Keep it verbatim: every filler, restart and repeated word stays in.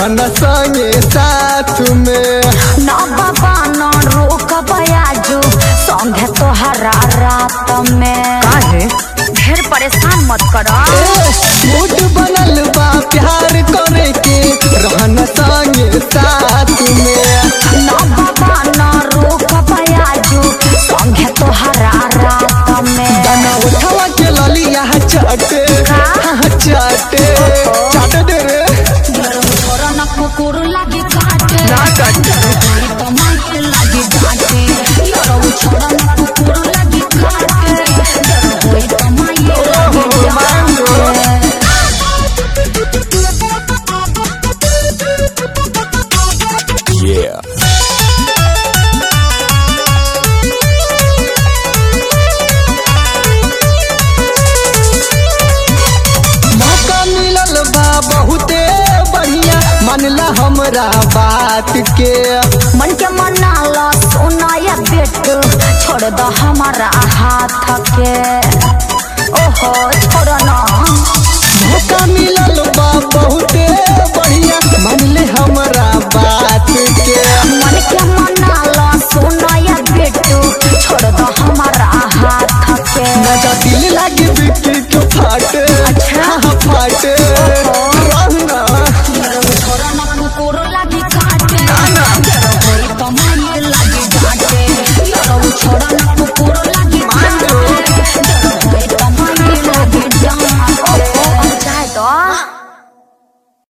रहना संगे साथ में। ना बाबा ना रोक बयाजू संगे तोहरा रात में। काहे ढेर परेशान मत करो। मूड बनल बा प्यार करे के रहना संगे साथ में। ना बाबा ना रोक बयाजू संगे तोहरा रात में। दाना उठावा के ललिया चाटे चाटे चाटे दे रे। तोरा ना कुकुर लागी काटे ना काटे तो माइके लागी डांटे। यारो छोरा ना कुकुर लागी काटे होई तो माइके लागी डांटे। Yeah. मौका मिलल बा बहुते बढ़िया मनला हमरा बात के। मन के मना लो सोना या बेटू छोड़ दो हमारा हाथ के। ओहो छोड़ ना मौका मिल